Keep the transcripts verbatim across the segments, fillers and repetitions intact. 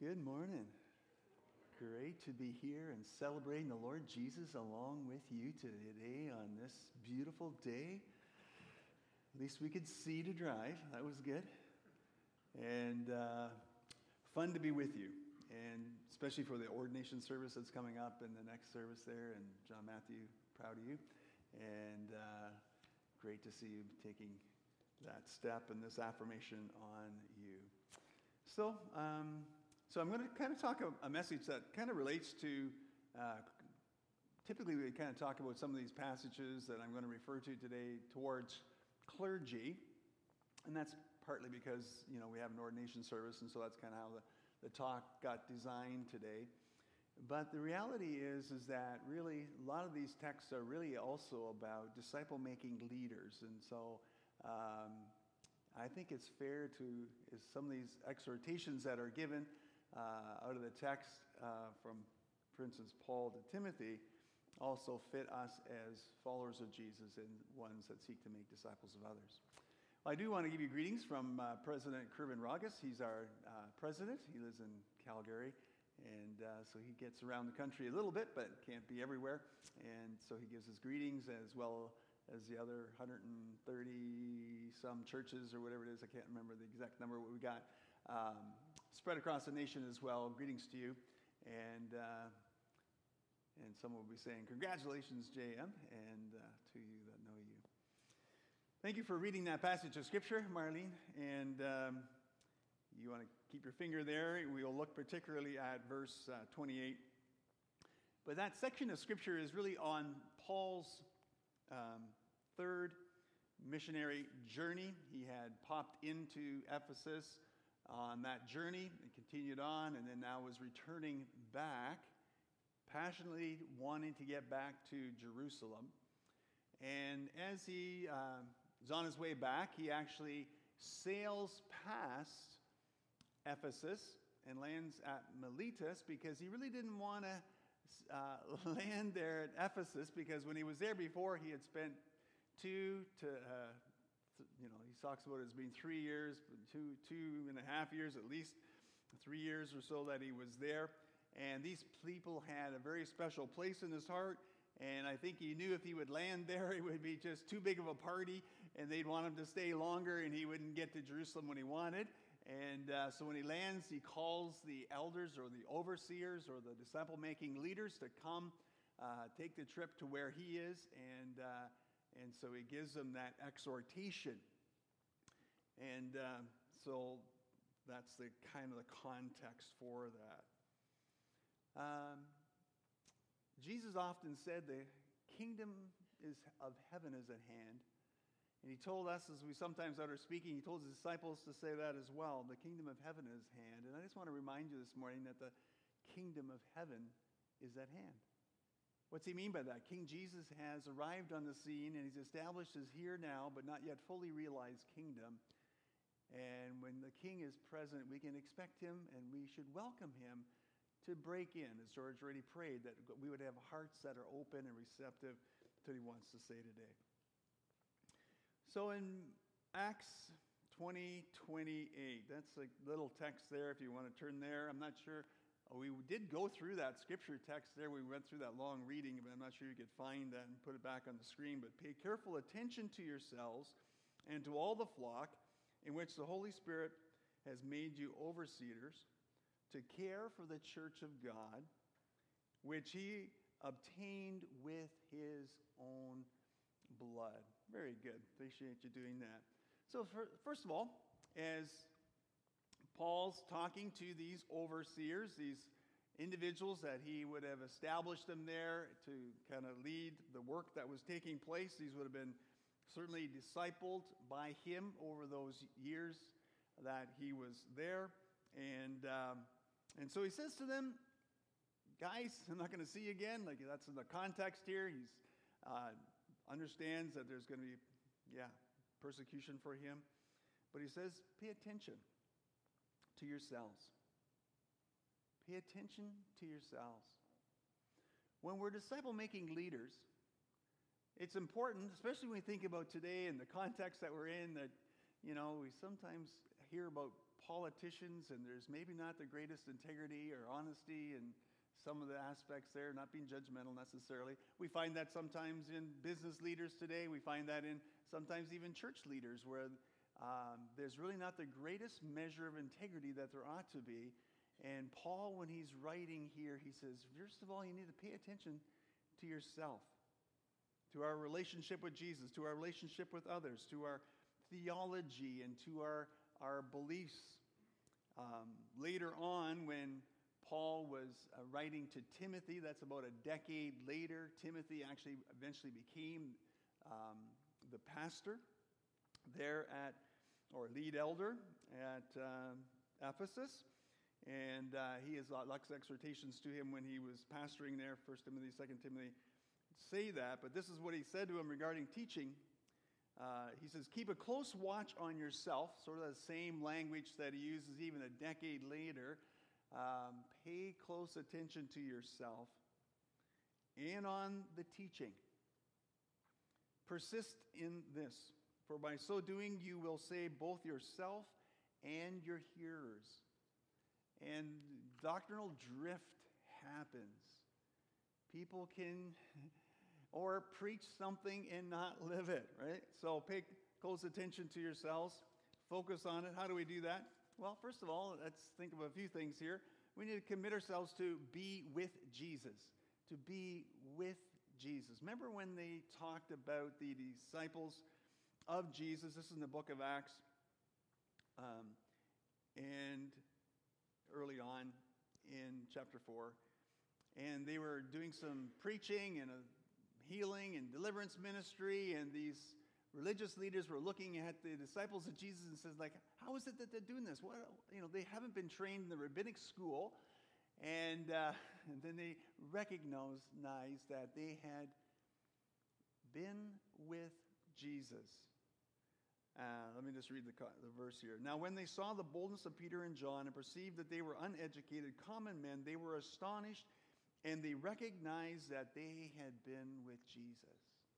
Good morning. Great to be here and celebrating the Lord Jesus along with you today on this beautiful day. At least we could see to drive. That was good. And uh, fun to be with you. And especially for the ordination service that's coming up in the next service there. And John Matthew, proud of you. And uh, great to see you taking that step and this affirmation on you. So, um, so I'm going to kind of talk a, a message that kind of relates to, uh, typically we kind of talk about some of these passages that I'm going to refer to today towards clergy. And that's partly because, you know, we have an ordination service, and so that's kind of how the, the talk got designed today. But the reality is, is that really a lot of these texts are really also about disciple-making leaders. And so um, I think it's fair to, is some of these exhortations that are given uh, out of the text uh, from, for instance, Paul to Timothy, also fit us as followers of Jesus and ones that seek to make disciples of others. Well, I do want to give you greetings from uh, President Kervin Ragas. He's our uh, president. He lives in Calgary. And uh, so he gets around the country a little bit, but can't be everywhere. And so he gives his greetings, as well as the other one hundred thirty some churches or whatever it is. I can't remember the exact number what we got. Um, spread across the nation as well. Greetings to you. And uh, and someone will be saying, congratulations, J M, and uh, to you that know you. Thank you for reading that passage of Scripture, Marlene. And um, you want to keep your finger there. We'll look particularly at verse uh, twenty-eight. But that section of Scripture is really on Paul's um, third missionary journey. He had popped into Ephesus on that journey and continued on, and then now was returning back, passionately wanting to get back to Jerusalem. And as he uh, is on his way back, he actually sails past Ephesus and lands at Miletus, because he really didn't want to uh, land there at Ephesus, because when he was there before, he had spent two to, uh, th- you know, he talks about it as being three years, two, two and a half years at least, three years or so that he was there. And these people had a very special place in his heart. And I think he knew if he would land there, it would be just too big of a party, and they'd want him to stay longer, and he wouldn't get to Jerusalem when he wanted. And uh, so when he lands, he calls the elders or the overseers or the disciple-making leaders to come uh, take the trip to where he is. And uh, and so he gives them that exhortation. And uh, so that's the kind of the context for that. Um, Jesus often said the kingdom is of heaven is at hand. And he told us, as we sometimes utter speaking, he told his disciples to say that as well. The kingdom of heaven is at hand. And I just want to remind you this morning that the kingdom of heaven is at hand. What's he mean by that? King Jesus has arrived on the scene, and he's established his here now, but not yet fully realized kingdom. And when the king is present, we can expect him, and we should welcome him to break in, as George already prayed, that we would have hearts that are open and receptive to what he wants to say today. So in Acts twenty twenty-eight, that's a little text there if you want to turn there. I'm not sure. Oh, we did go through that scripture text there. We went through that long reading, but I'm not sure you could find that and put it back on the screen. But pay careful attention to yourselves and to all the flock in which the Holy Spirit has made you overseers, to care for the church of God, which he obtained with his own blood. Very good. Appreciate you doing that. So for, first of all, as Paul's talking to these overseers, these individuals that he would have established them there to kind of lead the work that was taking place, these would have been certainly discipled by him over those years that he was there. And um, and so he says to them, guys, I'm not going to see you again. Like, that's in the context here. He's uh, understands that there's going to be, yeah, persecution for him. But he says, pay attention to yourselves. Pay attention to yourselves. When we're disciple-making leaders, it's important, especially when we think about today and the context that we're in, that, you know, we sometimes hear about politicians, and there's maybe not the greatest integrity or honesty and some of the aspects there, not being judgmental necessarily. We find that sometimes in business leaders today. We find that in sometimes even church leaders where um, there's really not the greatest measure of integrity that there ought to be. And Paul, when he's writing here, he says, first of all, you need to pay attention to yourself, to our relationship with Jesus, to our relationship with others, to our theology, and to our, our beliefs. Um, later on, when Paul was uh, writing to Timothy, that's about a decade later, Timothy actually eventually became um, the pastor there at, or lead elder at um, Ephesus. And uh, he has lots of exhortations to him when he was pastoring there, First Timothy, Second Timothy, say that. But this is what he said to him regarding teaching. Uh, he says, keep a close watch on yourself, sort of the same language that he uses even a decade later. Um, pay close attention to yourself and on the teaching. Persist in this, for by so doing you will save both yourself and your hearers. And doctrinal drift happens. People can or preach something and not live it, right? So pay close attention to yourselves. Focus on it. How do we do that? Well, first of all, let's think of a few things here. We need to commit ourselves to be with Jesus. To be with Jesus. Remember when they talked about the disciples of Jesus? This is in the book of Acts. Um, and... early on in chapter four, and they were doing some preaching and a healing and deliverance ministry, and these religious leaders were looking at the disciples of Jesus and says, like, how is it that they're doing this? What, you know, they haven't been trained in the rabbinic school, and, uh, and then they recognized that they had been with Jesus. Uh, let me just read the, the verse here. Now, when they saw the boldness of Peter and John and perceived that they were uneducated common men, they were astonished, and they recognized that they had been with Jesus.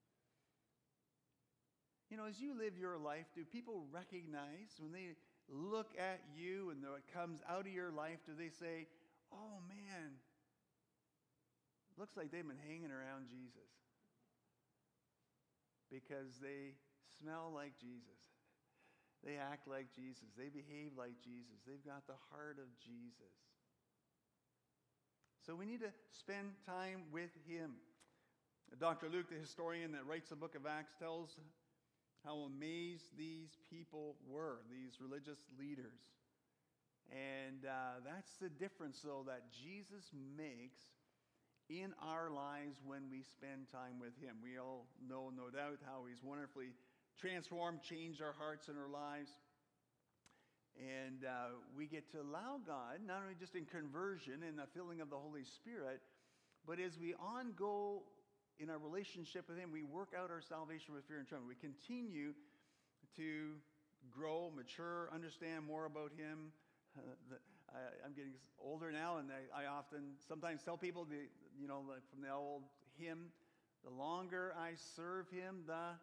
You know, as you live your life, do people recognize when they look at you and what comes out of your life, do they say, oh man, looks like they've been hanging around Jesus? Because they smell like Jesus. They act like Jesus. They behave like Jesus. They've got the heart of Jesus. So we need to spend time with him. Doctor Luke, the historian that writes the book of Acts, tells how amazed these people were, these religious leaders. And uh, that's the difference, though, that Jesus makes in our lives when we spend time with him. We all know, no doubt, how he's wonderfully transformed, changed our hearts and our lives. And uh, we get to allow God, not only just in conversion and the filling of the Holy Spirit, but as we on go in our relationship with him, we work out our salvation with fear and trembling. We continue to grow, mature, understand more about him. Uh, the, I, I'm getting older now, and I, I often sometimes tell people, the, you know, like from the old hymn, the longer I serve him, the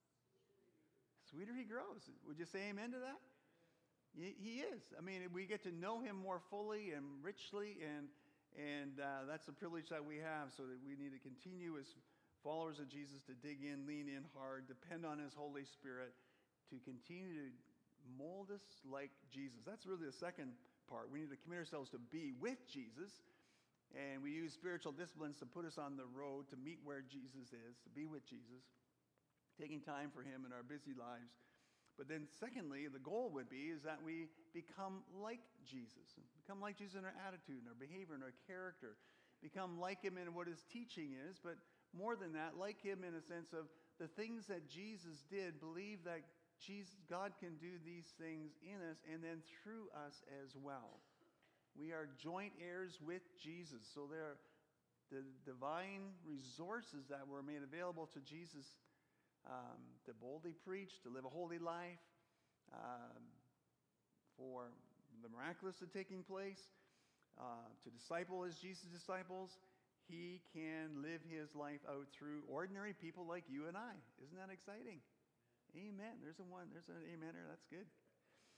sweeter he grows. Would you say amen to that? He is. I mean, we get to know him more fully and richly, and and uh, that's a privilege that we have, so that we need to continue as followers of Jesus to dig in, lean in hard, depend on his Holy Spirit to continue to mold us like Jesus. That's really the second part. We need to commit ourselves to be with Jesus, and we use spiritual disciplines to put us on the road to meet where Jesus is, to be with Jesus, taking time for him in our busy lives. But then secondly, the goal would be is that we become like Jesus. Become like Jesus in our attitude, in our behavior, in our character. Become like him in what his teaching is, but more than that, like him in a sense of the things that Jesus did, believe that Jesus, God can do these things in us and then through us as well. We are joint heirs with Jesus. So there are the divine resources that were made available to Jesus Um, to boldly preach, to live a holy life, um, for the miraculous to taking place, uh, to disciple as Jesus disciples. He can live his life out through ordinary people like you and I. Isn't that exciting? Amen. There's a one. There's an amener. That's good.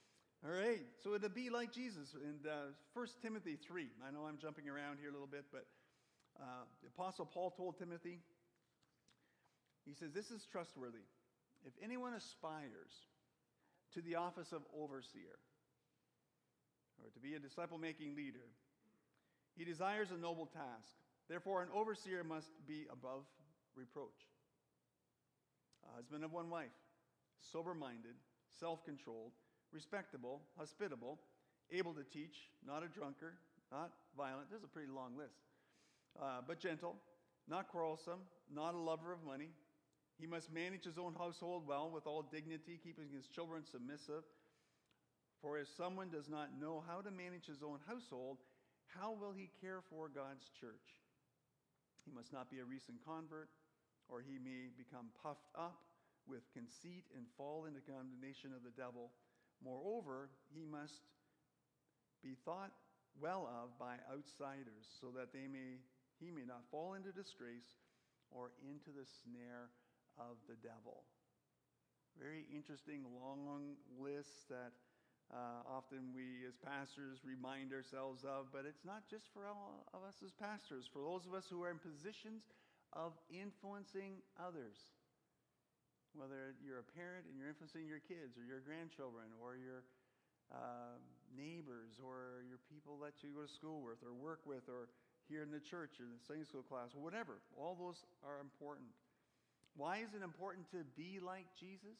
All right, so to be like Jesus. And uh, First Timothy three, I know I'm jumping around here a little bit, but uh, the Apostle Paul told Timothy, he says, this is trustworthy. If anyone aspires to the office of overseer, or to be a disciple-making leader, he desires a noble task. Therefore, an overseer must be above reproach. A husband of one wife, sober-minded, self-controlled, respectable, hospitable, able to teach, not a drunkard, not violent. There's a pretty long list. Uh, but gentle, not quarrelsome, not a lover of money. He must manage his own household well with all dignity, keeping his children submissive. For if someone does not know how to manage his own household, how will he care for God's church? He must not be a recent convert, or he may become puffed up with conceit and fall into condemnation of the devil. Moreover, he must be thought well of by outsiders, so that they may he may not fall into disgrace or into the snare of the devil. Very interesting, long list that uh, often we as pastors remind ourselves of, but it's not just for all of us as pastors, for those of us who are in positions of influencing others. Whether you're a parent and you're influencing your kids or your grandchildren or your uh, neighbors or your people that you go to school with or work with or here in the church or the Sunday school class or whatever. All those are important. Why is it important to be like Jesus?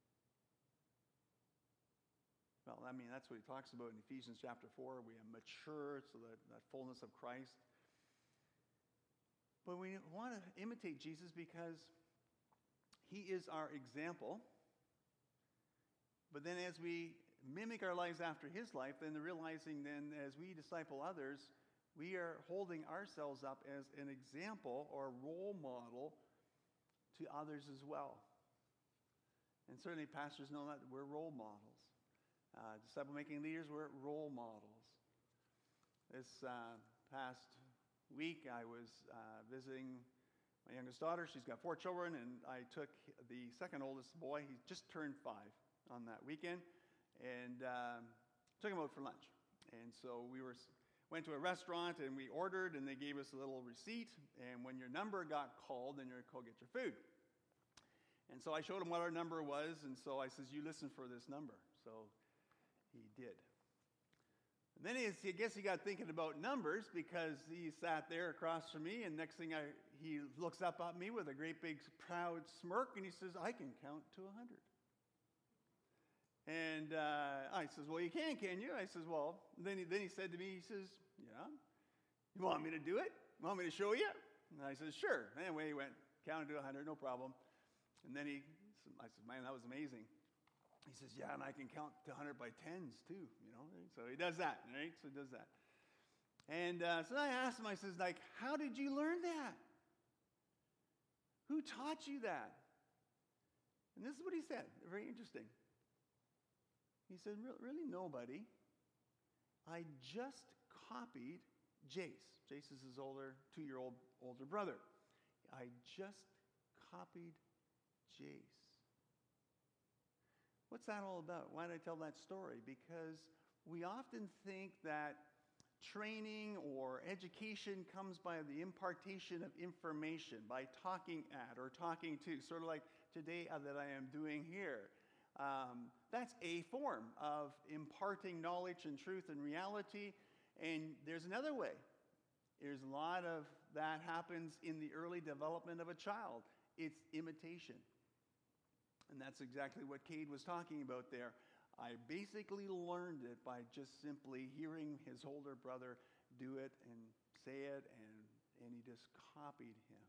Well, I mean, that's what he talks about in Ephesians chapter four. We have matured so that that fullness of Christ. But we want to imitate Jesus because he is our example. But then as we mimic our lives after his life, then realizing then as we disciple others, we are holding ourselves up as an example or role model to others as well. And certainly pastors know that we're role models. Uh, disciple-making leaders, we're role models. This uh, past week I was uh, visiting my youngest daughter. She's got four children, and I took the second oldest boy. He just turned five on that weekend, and um, took him out for lunch. And so we were went to a restaurant, and we ordered, and they gave us a little receipt. And when your number got called, then you're go get your food. And so I showed him what our number was, and so I says, "You listen for this number." So he did. And then he, I guess he got thinking about numbers because he sat there across from me, and next thing I, he looks up at me with a great big proud smirk, and he says, "I can count to one hundred. And uh, I says, "Well, you can, can you?" I says, "Well," then he, then he said to me, he says, "Yeah, you want me to do it? You want me to show you?" And I says, "Sure." Anyway, he went, counted to one hundred, no problem. And then he, I said, "Man, that was amazing." He says, "Yeah, and I can count to one hundred by tens too, you know." So he does that, right? So he does that. And uh, so I asked him, I says, like, "How did you learn that? Who taught you that?" And this is what he said, very interesting. He said, "Really nobody. I just copied Jace." Jace is his older, two-year-old older brother. "I just copied Jace." What's that all about? Why did I tell that story? Because we often think that training or education comes by the impartation of information, by talking at or talking to, sort of like today uh, that I am doing here. Um, that's a form of imparting knowledge and truth and reality. And there's another way. There's a lot of that happens in the early development of a child. It's imitation. And that's exactly what Cade was talking about there. I basically learned it by just simply hearing his older brother do it and say it, and, and he just copied him.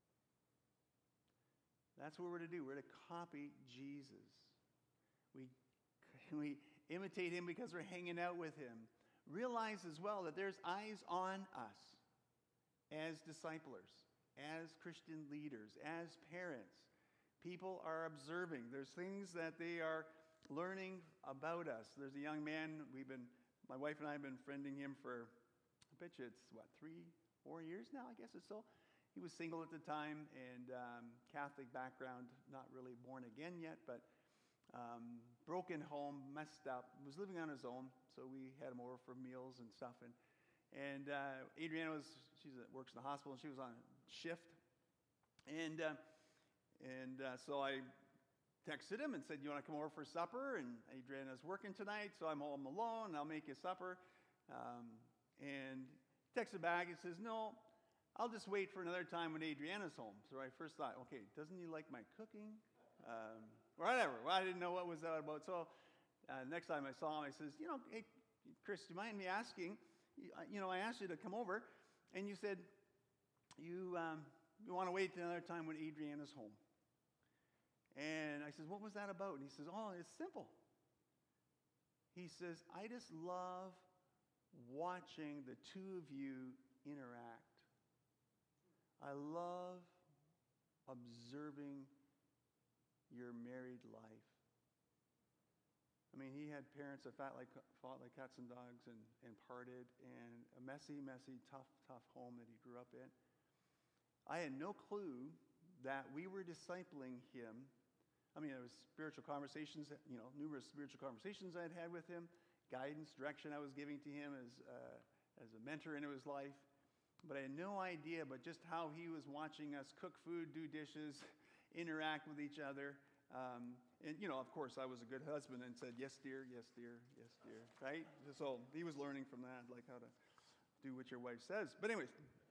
That's what we're to do. We're to copy Jesus. We, we imitate him because we're hanging out with him. Realize as well that there's eyes on us as disciplers, as Christian leaders, as parents. People are observing. There's things that they are learning about us. There's a young man, we've been, my wife and I have been friending him for, I bet you it's, what, three, four years now, I guess it's so. He was single at the time, and um, Catholic background, not really born again yet, but um, broken home, messed up, was living on his own, so we had him over for meals and stuff. And and uh, Adriana was, she works in the hospital, and she was on shift. And uh, and uh, so I texted him and said, you want to come over for supper? And Adriana's working tonight, so I'm home alone. I'll make you supper. Um, and texted back and says, no, I'll just wait for another time when Adriana's home. So I first thought, okay, doesn't he like my cooking? Um, whatever. Well, I didn't know what was that about. So uh, next time I saw him, I says, you know, hey, Chris, do you mind me asking? You know, I asked you to come over, and you said you um, you want to wait another time when Adriana's home. And I says, what was that about? And he says, oh, it's simple. He says, I just love watching the two of you interact. I love observing your married life. I mean, he had parents that fought like, fought like cats and dogs and, and parted, and a messy, messy, tough, tough home that he grew up in. I had no clue that we were discipling him. I mean, it was spiritual conversations, you know, numerous spiritual conversations I had had with him, guidance, direction I was giving to him as, uh, as a mentor into his life. But I had no idea but just how he was watching us cook food, do dishes, interact with each other. Um, and, you know, of course, I was a good husband and said, yes, dear, yes, dear, yes, dear, right? So he was learning from that, like how to do what your wife says. But anyways,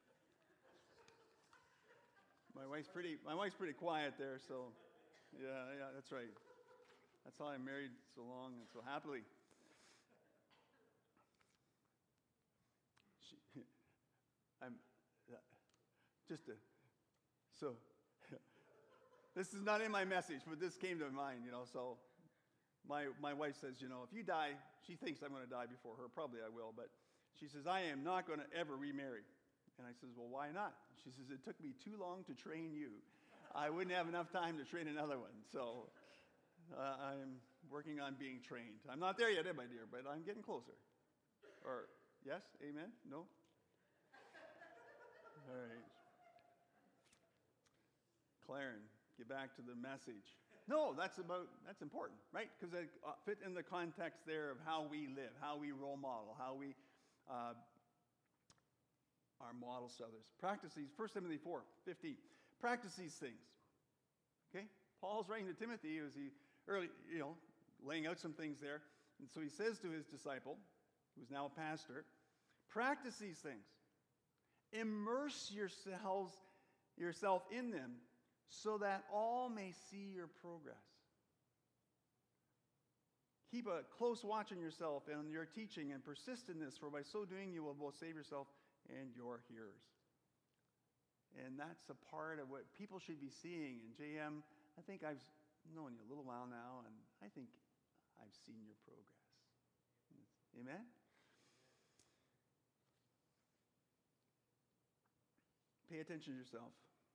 my wife's pretty, my wife's pretty quiet there, so yeah, yeah, that's right. That's how I married so long and so happily. She, I'm uh, just a, so... This is not in my message, but this came to mind, you know, so my my wife says, you know, if you die, she thinks I'm going to die before her. Probably I will, but she says, I am not going to ever remarry. And I says, well, why not? She says, it took me too long to train you. I wouldn't have enough time to train another one. So uh, I'm working on being trained. I'm not there yet, my dear, but I'm getting closer. Or, yes? Amen? No? All right. Claren. Get back to the message. No, that's about, that's important, right? Because it uh, fit in the context there of how we live, how we role model, how we uh, are models to others. Practice these, First Timothy four fifteen. Practice these things, okay? Paul's writing to Timothy as he early, you know, laying out some things there. And so he says to his disciple, who's now a pastor, practice these things. Immerse yourselves, yourself in them, so that all may see your progress. Keep a close watch on yourself and on your teaching, and persist in this, for by so doing you will both save yourself and your hearers. And that's a part of what people should be seeing. And J M, I think I've known you a little while now, and I think I've seen your progress. Amen? Pay attention to yourself.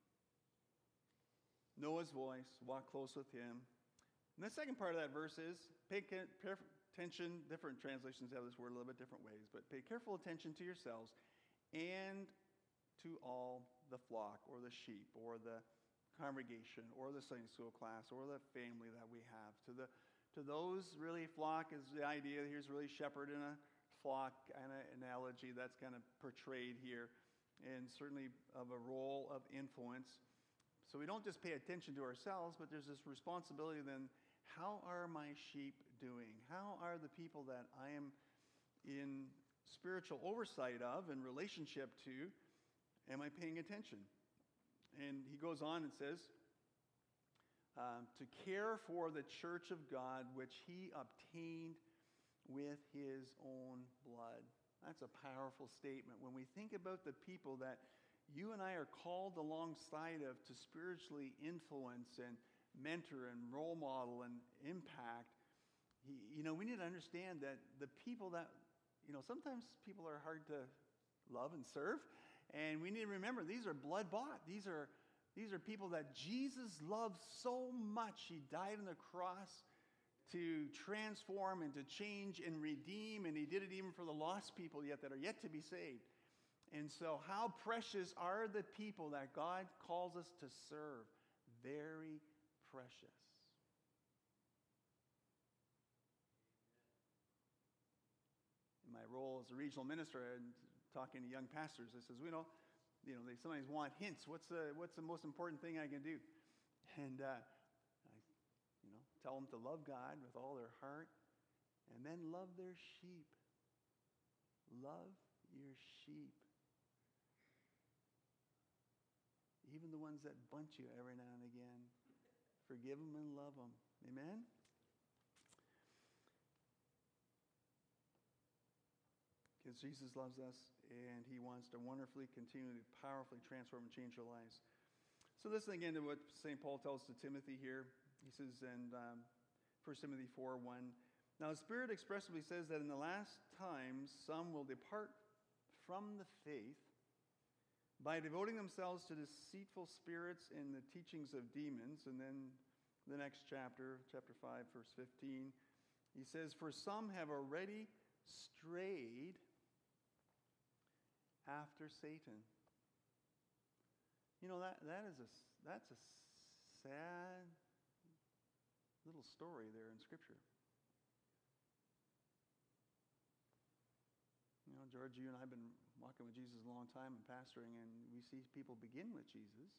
Know his voice, walk close with him. And the second part of that verse is, pay attention, different translations have this word a little bit different ways, but pay careful attention to yourselves and to all the flock or the sheep or the congregation or the Sunday school class or the family that we have. To the to those, really, flock is the idea. Here's really shepherd in a flock kind of analogy that's kind of portrayed here, and certainly of a role of influence. So we don't just pay attention to ourselves, but there's this responsibility then, how are my sheep doing? How are the people that I am in spiritual oversight of and relationship to, am I paying attention? And he goes on and says, um, to care for the church of God, which he obtained with his own blood. That's a powerful statement. When we think about the people that you and I are called alongside of to spiritually influence and mentor and role model and impact, you know, we need to understand that the people that, you know, sometimes people are hard to love and serve, and we need to remember these are blood-bought. These are, these are people that Jesus loved so much. He died on the cross to transform and to change and redeem, and he did it even for the lost people yet that are yet to be saved. And so how precious are the people that God calls us to serve? Very precious. role as a regional minister and talking to young pastors. I says, we know, you know, they sometimes want hints. What's the what's the most important thing I can do? And uh, I, you know, tell them to love God with all their heart, and then love their sheep. Love your sheep, even the ones that bunt you every now and again. Forgive them and love them. Amen. Because Jesus loves us, and he wants to wonderfully, continually, powerfully transform and change our lives. So listen again to what Saint Paul tells to Timothy here. He says in um, First Timothy four one, now the Spirit expressly says that in the last times some will depart from the faith by devoting themselves to deceitful spirits and the teachings of demons. And then the next chapter, chapter five, verse fifteen, he says, for some have already strayed after Satan. You know, that, that is a, that's a sad little story there in Scripture. You know, George, you and I have been walking with Jesus a long time and pastoring, and we see people begin with Jesus,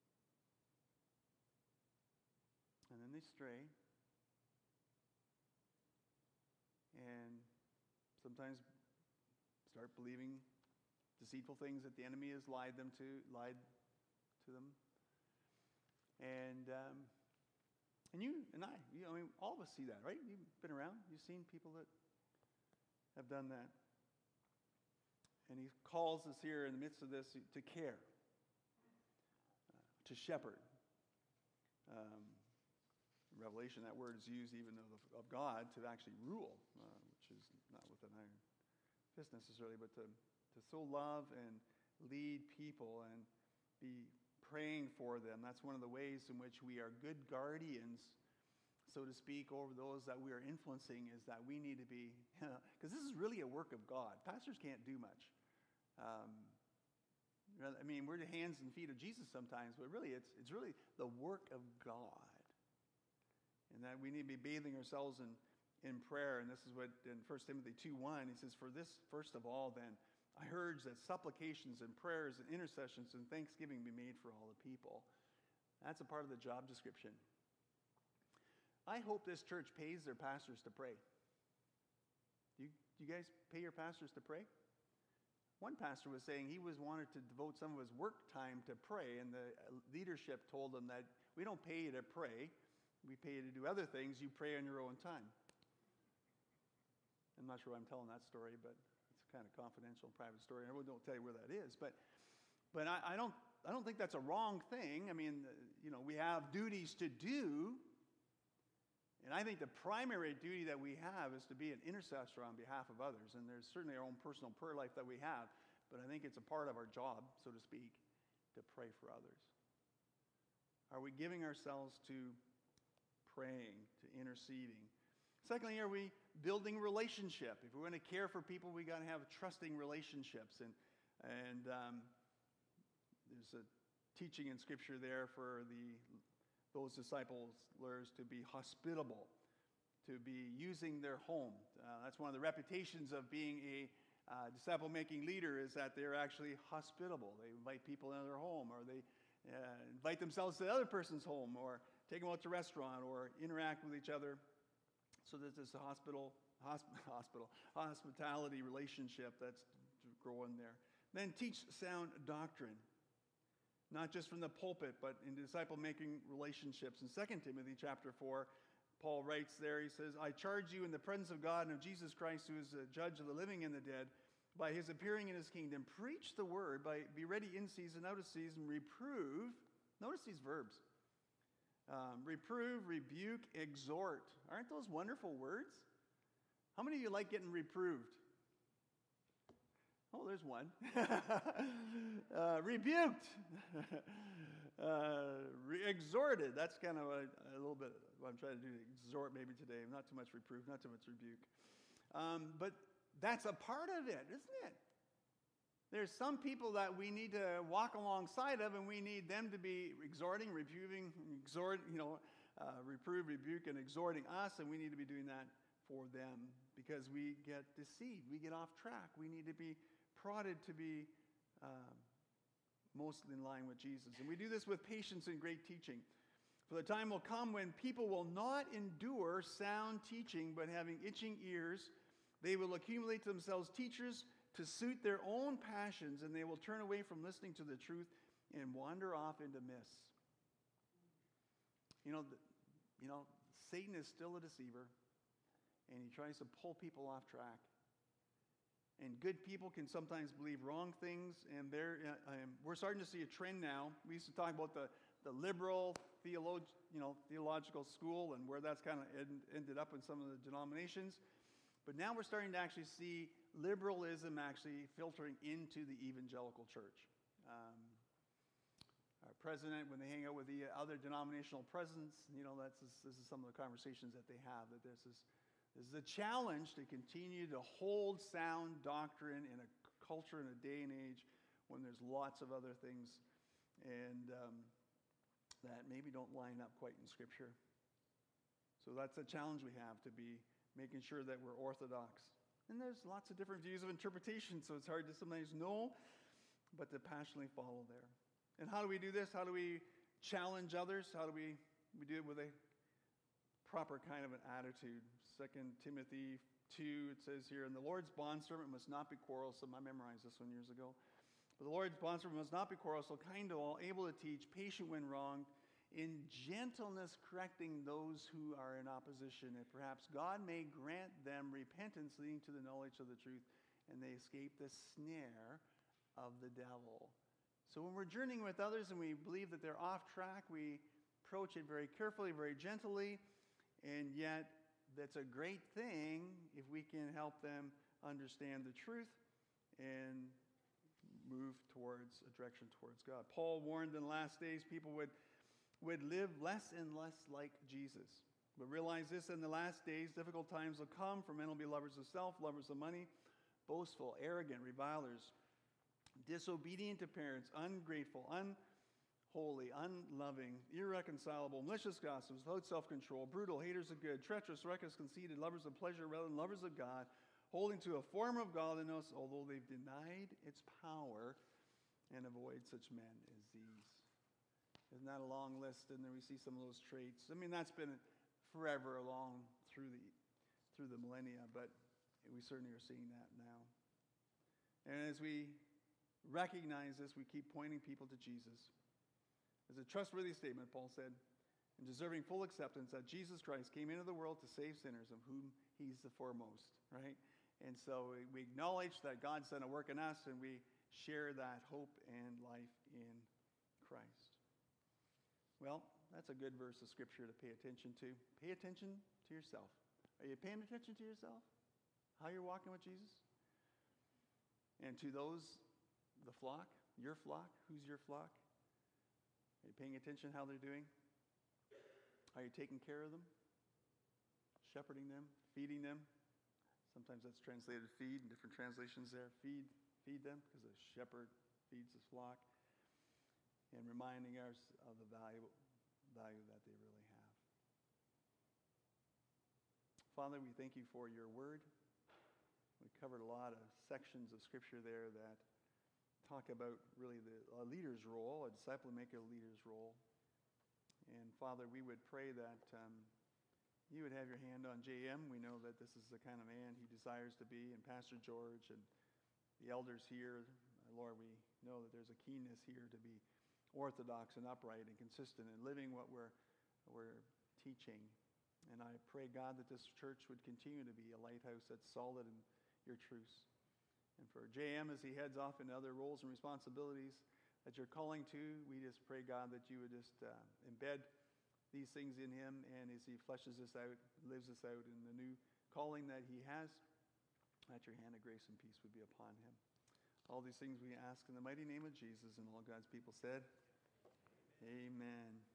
and then they stray, and sometimes start believing deceitful things that the enemy has lied them to, lied to them, and um, and you and I, you, I mean, all of us see that, right? You've been around, you've seen people that have done that. And he calls us here in the midst of this to care, uh, to shepherd. Um, Revelation, that word is used even of, of God to actually rule, uh, which is not with an iron fist necessarily, but to, to so love and lead people and be praying for them. That's one of the ways in which we are good guardians, so to speak, over those that we are influencing, is that we need to be, because this is really a work of God. Pastors can't do much. Um, I mean, we're the hands and feet of Jesus sometimes, but really it's, it's really the work of God. And that we need to be bathing ourselves in, in prayer. And this is what in First Timothy two one, he says, for this, first of all, then, I urge that supplications and prayers and intercessions and thanksgiving be made for all the people. That's a part of the job description. I hope this church pays their pastors to pray. Do you, do you guys pay your pastors to pray? One pastor was saying he was wanted to devote some of his work time to pray, and the leadership told him that we don't pay you to pray. We pay you to do other things. You pray on your own time. I'm not sure why I'm telling that story, but it's kind of confidential, private story. I don't tell you where that is, but but I, I don't I don't think that's a wrong thing. I mean, you know, we have duties to do, and I think the primary duty that we have is to be an intercessor on behalf of others. And there's certainly our own personal prayer life that we have, but I think it's a part of our job, so to speak, to pray for others. Are we giving ourselves to praying, to interceding? Secondly, are we building relationship? If we're going to care for people, we got to have trusting relationships. And and um, there's a teaching in Scripture there for the those disciples learners to be hospitable, to be using their home. Uh, that's one of the reputations of being a uh, disciple-making leader, is that they're actually hospitable. They invite people into their home, or they uh, invite themselves to the other person's home, or take them out to a restaurant, or interact with each other. So there's this hospital, hosp- hospital, hospitality relationship that's growing there. Then teach sound doctrine, not just from the pulpit, but in disciple-making relationships. In Second Timothy chapter four, Paul writes there, he says, I charge you in the presence of God and of Jesus Christ, who is the judge of the living and the dead, by his appearing in his kingdom, preach the word, by be ready in season, out of season, reprove. Notice these verbs. Um, reprove, rebuke, exhort. Aren't those wonderful words? How many of you like getting reproved? Oh, there's one. uh, rebuked. uh, re- exhorted. That's kind of a, a little bit what I'm trying to do, exhort maybe today. Not too much reproof, not too much rebuke. Um, but that's a part of it, isn't it? There's some people that we need to walk alongside of, and we need them to be exhorting, rebuking, exhort, you know, uh, reprove, rebuke, and exhorting us, and we need to be doing that for them because we get deceived. We get off track. We need to be prodded to be um, most in line with Jesus. And we do this with patience and great teaching. For the time will come when people will not endure sound teaching, but having itching ears, they will accumulate to themselves teachers to suit their own passions, and they will turn away from listening to the truth and wander off into myths. You know, the, you know, Satan is still a deceiver, and he tries to pull people off track. And good people can sometimes believe wrong things, and they're, uh, um, we're starting to see a trend now. We used to talk about the, the liberal theolog- you know, theological school and where that's kind of end, ended up in some of the denominations. But now we're starting to actually see liberalism actually filtering into the evangelical church. Um, our president, when they hang out with the other denominational presidents, you know, that's this, this is some of the conversations that they have, that this is This is a challenge to continue to hold sound doctrine in a culture in a day and age when there's lots of other things and um, that maybe don't line up quite in Scripture. So that's a challenge we have, to be making sure that we're orthodox. And there's lots of different views of interpretation, so it's hard to sometimes know, but to passionately follow there. And how do we do this? How do we challenge others? How do we, we do it with a proper kind of an attitude? Second Timothy two, it says here, and the Lord's bondservant must not be quarrelsome. I memorized this one years ago. But the Lord's bondservant must not be quarrelsome, kind to all, able to teach, patient when wrong, in gentleness correcting those who are in opposition. And perhaps God may grant them repentance leading to the knowledge of the truth, and they escape the snare of the devil. So when we're journeying with others and we believe that they're off track, we approach it very carefully, very gently, and yet that's a great thing if we can help them understand the truth and move towards a direction towards God. Paul warned in the last days people would, would live less and less like Jesus. But realize this, in the last days, difficult times will come, for men will be lovers of self, lovers of money, boastful, arrogant, revilers, disobedient to parents, ungrateful, unholy, unloving, irreconcilable, malicious gossips, without self-control, brutal, haters of good, treacherous, reckless, conceited, lovers of pleasure rather than lovers of God, holding to a form of godliness, although they've denied its power, and avoid such men as these. Isn't that a long list? And then we see some of those traits. I mean, that's been forever along through the through the millennia, but we certainly are seeing that now. And as we recognize this, we keep pointing people to Jesus. As a trustworthy statement, Paul said, and deserving full acceptance that Jesus Christ came into the world to save sinners, of whom he's the foremost, right? And so we acknowledge that God's done a work in us, and we share that hope and life in Christ. Well, that's a good verse of Scripture to pay attention to. Pay attention to yourself. Are you paying attention to yourself? How you're walking with Jesus? And to those, the flock, your flock, who's your flock? Are you paying attention how they're doing? Are you taking care of them? Shepherding them? Feeding them? Sometimes that's translated feed, in different translations there. Feed, feed them, because a shepherd feeds his flock. And reminding us of the value, value that they really have. Father, we thank you for your word. We covered a lot of sections of Scripture there that talk about really the a leader's role, a disciple maker leader's role. And Father, we would pray that um, you would have your hand on J M. We know that this is the kind of man he desires to be, and Pastor George and the elders here. Lord, we know that there's a keenness here to be orthodox and upright and consistent in living what we're, we're teaching. And I pray, God, that this church would continue to be a lighthouse that's solid in your truths. And for J M, as he heads off into other roles and responsibilities that you're calling to, we just pray, God, that you would just uh, embed these things in him, and as he fleshes this out, lives this out in the new calling that he has, that your hand of grace and peace would be upon him. All these things we ask in the mighty name of Jesus, and all God's people said, amen.